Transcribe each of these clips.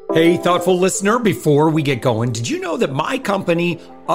Hey, thoughtful listener, before we get going, did you know that my company,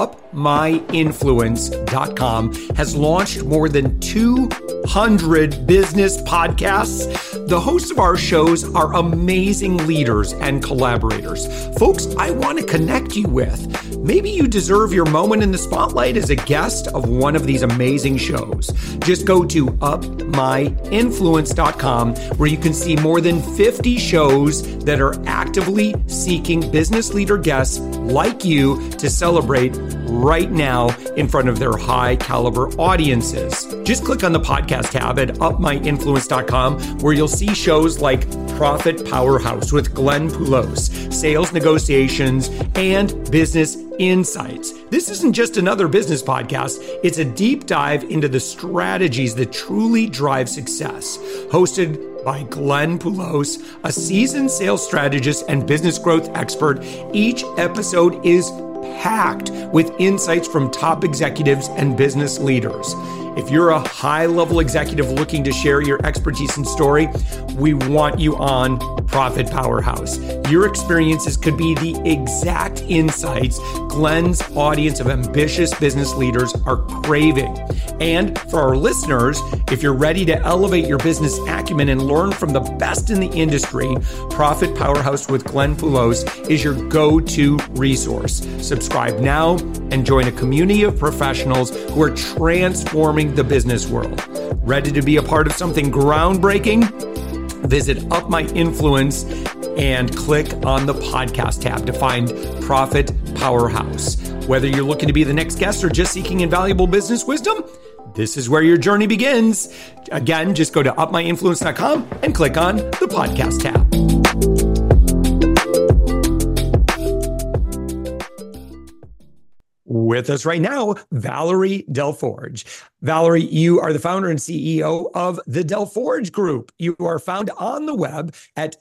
UpMyInfluence.com, has launched more than 200 business podcasts? The hosts of our shows are amazing leaders and collaborators, folks I want to connect you with. Maybe you deserve your moment in the spotlight as a guest of one of these amazing shows. Just go to UpMyInfluence.com, where you can see more than 50 shows that are actively seeking business leader guests like you to celebrate right now in front of their high caliber audiences. Just click on the podcast tab at UpMyInfluence.com, where you'll see shows like Profit Powerhouse with Glenn Poulos, Sales Negotiations, and Business Insights. This isn't just another business podcast. It's a deep dive into the strategies that truly drive success. Hosted by Glenn Poulos, a seasoned sales strategist and business growth expert, each episode is packed with insights from top executives and business leaders. If you're a high-level executive looking to share your expertise and story, we want you on Profit Powerhouse. Your experiences could be the exact insights Glenn's audience of ambitious business leaders are craving. And for our listeners, if you're ready to elevate your business acumen and learn from the best in the industry, Profit Powerhouse with Glenn Poulos is your go-to resource. Subscribe now and join a community of professionals who are transforming the business world. Ready to be a part of something groundbreaking? Visit Up My Influence and click on the podcast tab to find Profit Powerhouse. Whether you're looking to be the next guest or just seeking invaluable business wisdom, this is where your journey begins. Again, just go to upmyinfluence.com and click on the podcast tab. With us right now, Valerie Delforge. Valerie, you are the founder and CEO of the Delforge Group. You are found on the web at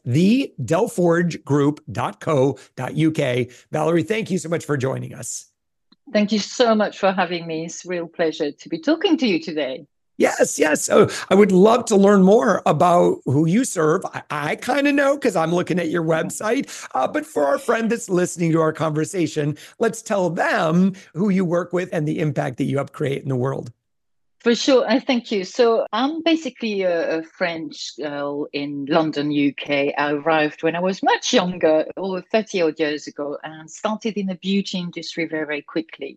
thedelforgegroup.co.uk. Valerie, thank you so much for joining us. Thank you so much for having me. It's a real pleasure to be talking to you today. Yes. So I would love to learn more about who you serve. I kind of know because I'm looking at your website. But for our friend that's listening to our conversation, let's tell them who you work with and the impact that you help create in the world. For sure. Thank you. So I'm basically a French girl in London, UK. I arrived when I was much younger, over 30 odd years ago, and started in the beauty industry very, very quickly.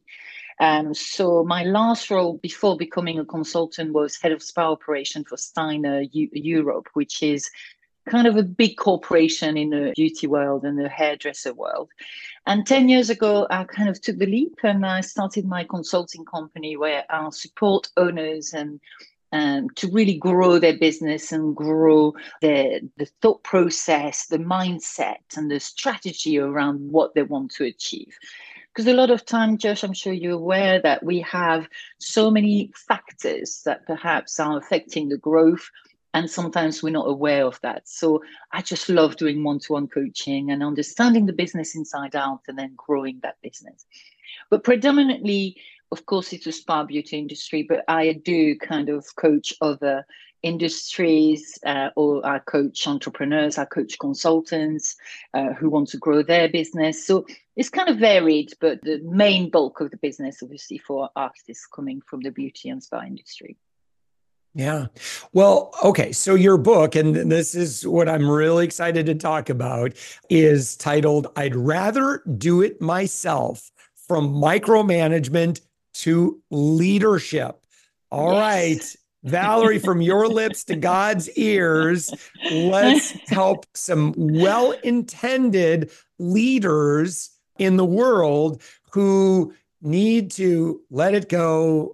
So my last role before becoming a consultant was head of spa operation for Steiner Europe, which is kind of a big corporation in the beauty world and the hairdresser world. And 10 years ago, I kind of took the leap and I started my consulting company where I'll support owners and to really grow their business and grow the thought process, the mindset and the strategy around what they want to achieve. Because a lot of time, Josh, I'm sure you're aware that we have so many factors that perhaps are affecting the growth, and sometimes we're not aware of that. So I just love doing one-to-one coaching and understanding the business inside out and then growing that business. But predominantly, of course, it's a spa beauty industry, but I do kind of coach other industries, or I coach entrepreneurs, I coach consultants who want to grow their business. So it's kind of varied, but the main bulk of the business, obviously, for us is coming from the beauty and spa industry. Yeah. Well, okay. So your book, and this is what I'm really excited to talk about, is titled, I'd Rather Do It Myself, From Micromanagement to Leadership. All right. Valerie, from your lips to God's ears, let's help some well-intended leaders in the world who need to let it go,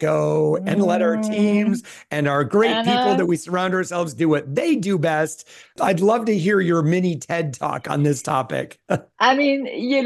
and let our teams and our great people that we surround ourselves do what they do best. I'd love to hear your mini TED talk on this topic. I mean,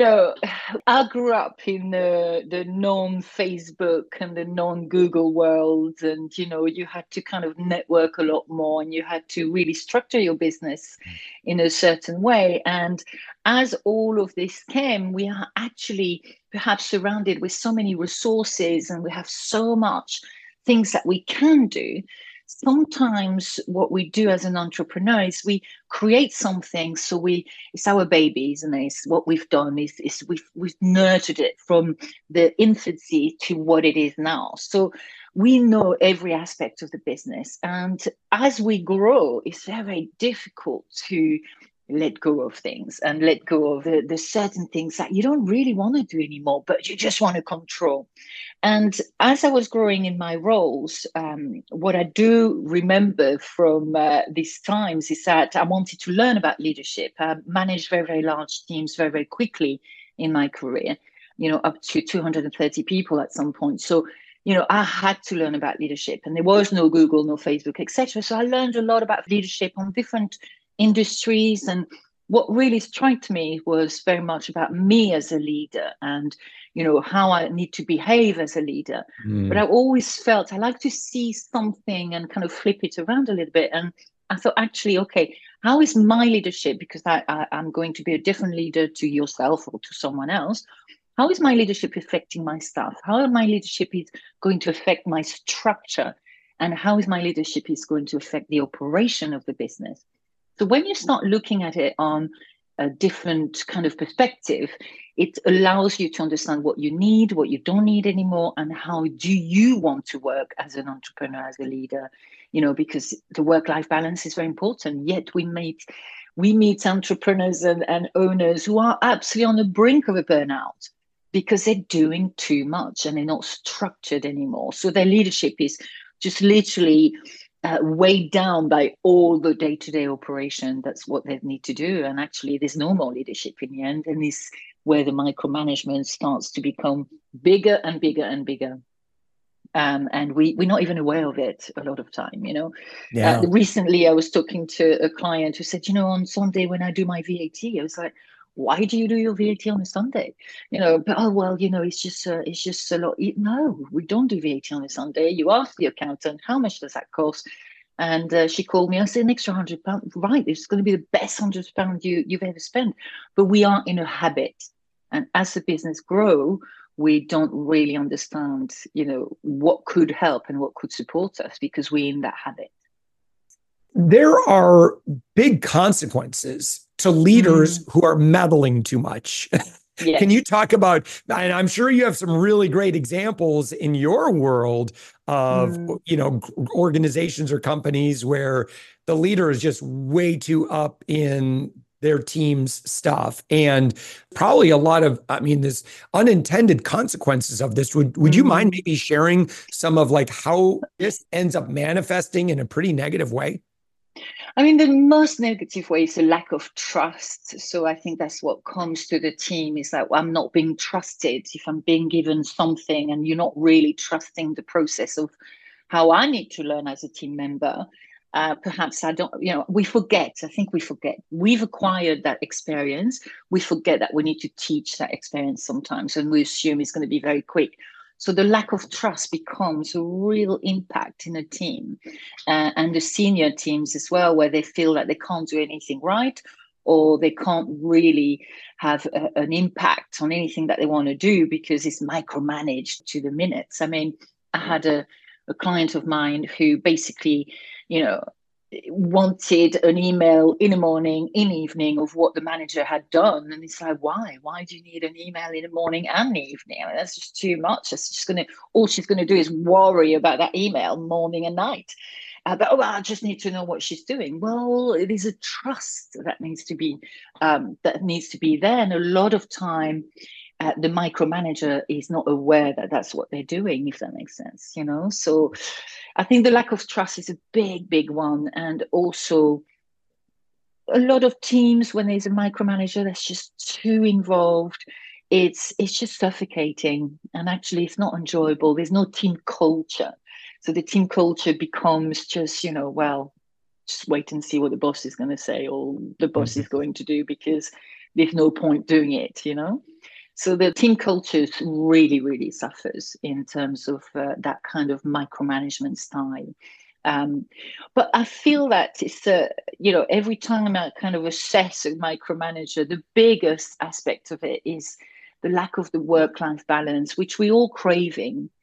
I grew up in the non-Facebook and the non-Google world, and, you had to kind of network a lot more and you had to really structure your business in a certain way. And as all of this came, we are actually perhaps surrounded with so many resources and we have so much things that we can do. sometimes what we do as an entrepreneur is we create something, so it's our baby, isn't it? It's what we've done is we've nurtured it from the infancy to what it is now. So we know every aspect of the business, and as we grow, it's very, very difficult to let go of things and let go of the certain things that you don't really want to do anymore, but you just want to control. And as I was growing in my roles, what I do remember from these times is that I wanted to learn about leadership. I managed very, very large teams very, very quickly in my career, up to 230 people at some point. So, I had to learn about leadership, and there was no Google, no Facebook, etc. So I learned a lot about leadership on different industries. And what really struck me was very much about me as a leader and how I need to behave as a leader. But I always felt I like to see something and kind of flip it around a little bit. And I thought, actually, okay, how is my leadership, because I'm going to be a different leader to yourself or to someone else, how is my leadership affecting my staff? How my leadership is going to affect my structure? And how is my leadership is going to affect the operation of the business? So when you start looking at it on a different kind of perspective, it allows you to understand what you need, what you don't need anymore, and how do you want to work as an entrepreneur, as a leader, because the work-life balance is very important. Yet we meet entrepreneurs and owners who are absolutely on the brink of a burnout because they're doing too much and they're not structured anymore. So their leadership is just literally weighed down by all the day-to-day operation. That's what they need to do. And actually, there's no more leadership in the end. And this is where the micromanagement starts to become bigger and bigger and bigger. And we're not even aware of it a lot of time, Yeah. Recently, I was talking to a client who said, on Sunday when I do my VAT, I was like, why do you do your VAT on a Sunday? But it's just a lot. No, we don't do VAT on a Sunday. You ask the accountant, how much does that cost? And she called me. I said, an extra £100. Right, it's going to be the best £100 you've ever spent. But we are in a habit, and as the business grow, we don't really understand, what could help and what could support us because we're in that habit. There are big consequences to leaders who are meddling too much. Yes. Can you talk about, and I'm sure you have some really great examples in your world of, organizations or companies where the leader is just way too up in their team's stuff, and probably a lot of, there's unintended consequences of this. Would you mind maybe sharing some of how this ends up manifesting in a pretty negative way? The most negative way is a lack of trust. So I think that's what comes to the team is that I'm not being trusted. If I'm being given something and you're not really trusting the process of how I need to learn as a team member, perhaps I don't, we forget. I think we forget. We've acquired that experience. We forget that we need to teach that experience sometimes, and we assume it's going to be very quick. So the lack of trust becomes a real impact in a team, and the senior teams as well, where they feel that they can't do anything right, or they can't really have an impact on anything that they want to do because it's micromanaged to the minutes. I had a client of mine who basically, wanted an email in the morning, in the evening of what the manager had done. And it's like, why? Why do you need an email in the morning and the evening? That's just too much. That's just all she's going to do is worry about that email morning and night. But I just need to know what she's doing. Well, it is a trust that needs to be there. And a lot of time, the micromanager is not aware that that's what they're doing, if that makes sense, So I think the lack of trust is a big, big one. And also a lot of teams, when there's a micromanager that's just too involved, it's just suffocating. And actually, it's not enjoyable. There's no team culture. So the team culture becomes just, just wait and see what the boss is going to say or the boss is going to do, because there's no point doing it, So the team culture really, really suffers in terms of that kind of micromanagement style. But I feel that it's, every time I kind of assess a micromanager, the biggest aspect of it is the lack of the work-life balance, which we're all craving.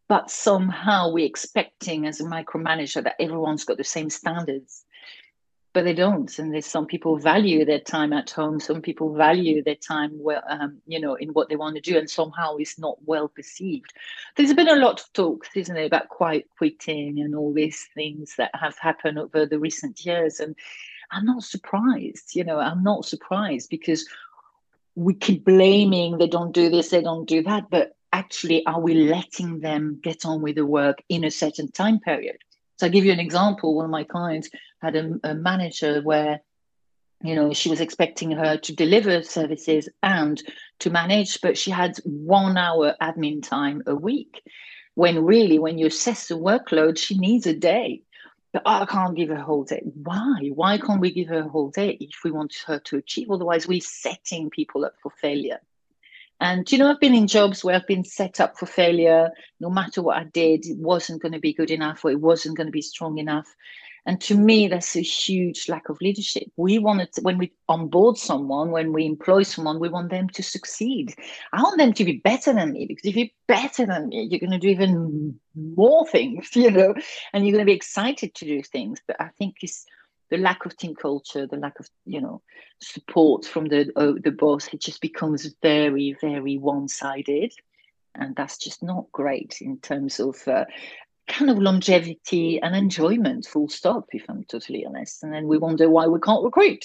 but somehow we're expecting as a micromanager that everyone's got the same standards, but they don't. And there's some people value their time at home. Some people value their time, well, in what they want to do, and somehow it's not well perceived. There's been a lot of talks, isn't it, about quiet quitting and all these things that have happened over the recent years. And I'm not surprised, I'm not surprised, because we keep blaming they don't do this, they don't do that, but actually, are we letting them get on with the work in a certain time period? So I'll give you an example. One of my clients had a manager where, she was expecting her to deliver services and to manage, but she had 1 hour admin time a week. When really, when you assess the workload, she needs a day. But I can't give her a whole day. Why? Why can't we give her a whole day if we want her to achieve? Otherwise, we're setting people up for failure. And, I've been in jobs where I've been set up for failure. No matter what I did, it wasn't going to be good enough, or it wasn't going to be strong enough. And to me, that's a huge lack of leadership. When we onboard someone, when we employ someone, we want them to succeed. I want them to be better than me, because if you're better than me, you're going to do even more things, and you're going to be excited to do things. But I think it's the lack of team culture, the lack of, support from the boss. It just becomes very, very one-sided. And that's just not great in terms of kind of longevity and enjoyment, full stop, if I'm totally honest. And then we wonder why we can't recruit,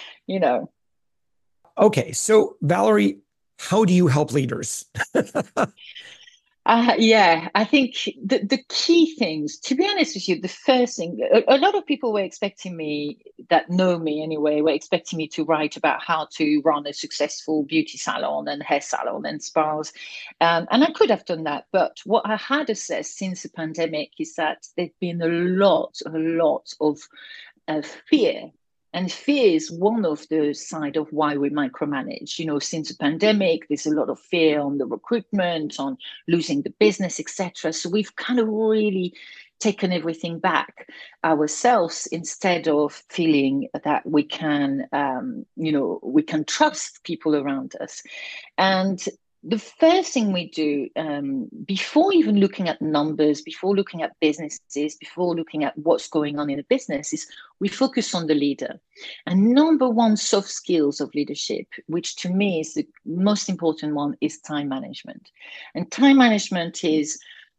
Okay, so Valerie, how do you help leaders? I think the key things, to be honest with you, the first thing, a lot of people were expecting me, that know me anyway, were expecting me to write about how to run a successful beauty salon and hair salon and spas. And I could have done that. But what I had assessed since the pandemic is that there's been a lot of fear. And fear is one of the side of why we micromanage. Since the pandemic, there's a lot of fear on the recruitment, on losing the business, etc. So we've kind of really taken everything back ourselves, instead of feeling that we can, we can trust people around us. And the first thing we do, before even looking at numbers, before looking at businesses, before looking at what's going on in a business, is we focus on the leader. And number one soft skills of leadership, which to me is the most important one, is time management. And time management is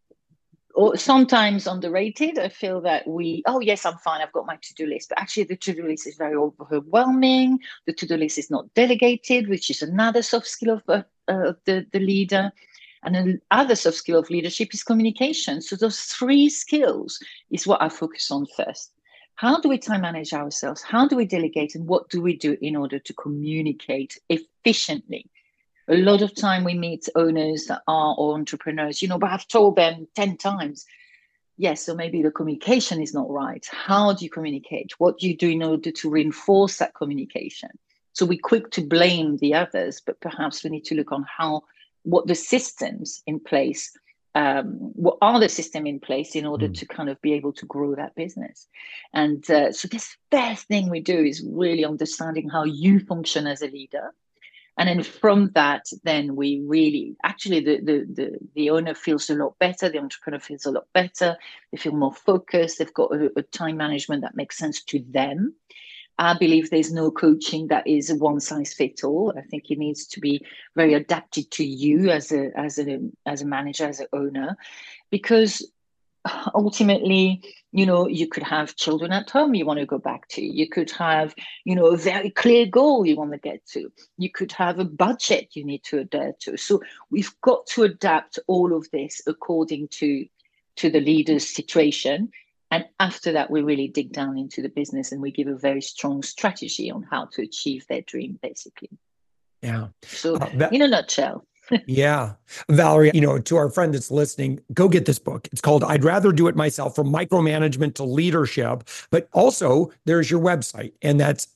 sometimes underrated. I feel that yes, I'm fine, I've got my to-do list, but actually the to-do list is very overwhelming. The to-do list is not delegated, which is another soft skill of the leader. And another soft skill of leadership is communication. So those three skills is what I focus on first. How do we time manage ourselves? How do we delegate? And what do we do in order to communicate efficiently? A lot of time we meet owners that are or entrepreneurs, but I've told them 10 times. Yes, so maybe the communication is not right. How do you communicate? What do you do in order to reinforce that communication? So we're quick to blame the others, but perhaps we need to look on what the systems in place, what are the systems in place in order to kind of be able to grow that business. And so this first thing we do is really understanding how you function as a leader. And then from that, then we really, actually, the owner feels a lot better. The entrepreneur feels a lot better. They feel more focused. They've got a time management that makes sense to them. I believe there's no coaching that is a one size fits all. I think it needs to be very adapted to you as a manager, as an owner, because ultimately, you could have children at home you want to go back to. You could have, a very clear goal you want to get to. You could have a budget you need to adhere to. So we've got to adapt all of this according to the leader's situation. And after that, we really dig down into the business and we give a very strong strategy on how to achieve their dream, basically. Yeah. So in a nutshell. Yeah. Valerie, to our friend that's listening, go get this book. It's called I'd Rather Do It Myself, From Micromanagement to Leadership. But also there's your website, and that's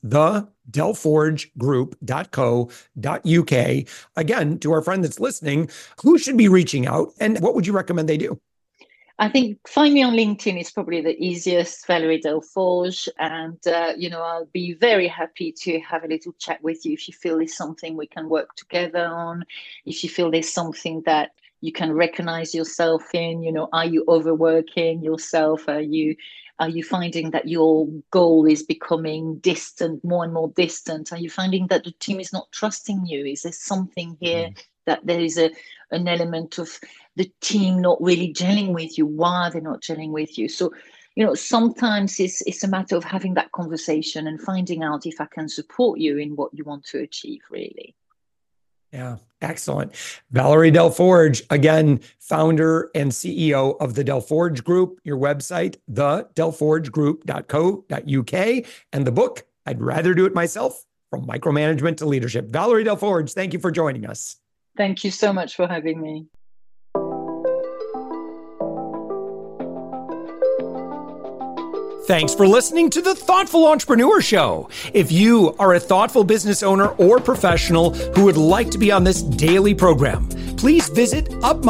thedelforgegroup.co.uk. Again, to our friend that's listening, who should be reaching out and what would you recommend they do? I think find me on LinkedIn is probably the easiest, Valerie Delforge. And, I'll be very happy to have a little chat with you if you feel there's something we can work together on, if you feel there's something that you can recognize yourself in. Are you overworking yourself? Are you finding that your goal is becoming distant, more and more distant? Are you finding that the team is not trusting you? Is there something here that there is an element of the team not really gelling with you? Why are they not gelling with you? So, sometimes it's a matter of having that conversation and finding out if I can support you in what you want to achieve, really. Yeah, excellent. Valerie Delforge, again, founder and CEO of the Delforge Group. Your website, thedelforgegroup.co.uk, and the book, I'd Rather Do It Myself, From Micromanagement to Leadership. Valerie Delforge, thank you for joining us. Thank you so much for having me. Thanks for listening to the Thoughtful Entrepreneur Show. If you are a thoughtful business owner or professional who would like to be on this daily program, please visit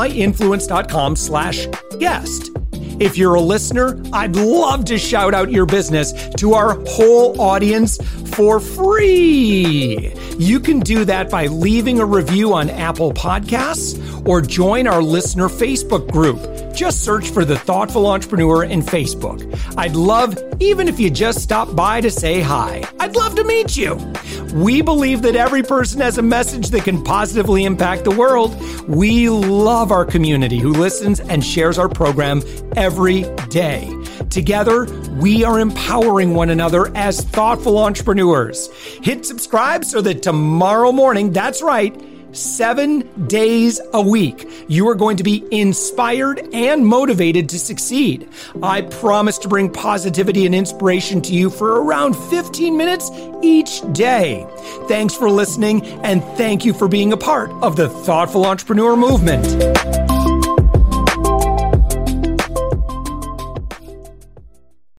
upmyinfluence.com/guest. If you're a listener, I'd love to shout out your business to our whole audience for free. You can do that by leaving a review on Apple Podcasts or join our listener Facebook group. Just search for The Thoughtful Entrepreneur in Facebook. I'd love, even if you just stop by to say hi, I'd love to meet you. We believe that every person has a message that can positively impact the world. We love our community who listens and shares our program every day. Together, we are empowering one another as thoughtful entrepreneurs. Hit subscribe so that tomorrow morning, that's right, 7 days a week, you are going to be inspired and motivated to succeed. I promise to bring positivity and inspiration to you for around 15 minutes each day. Thanks for listening, and thank you for being a part of the Thoughtful Entrepreneur Movement.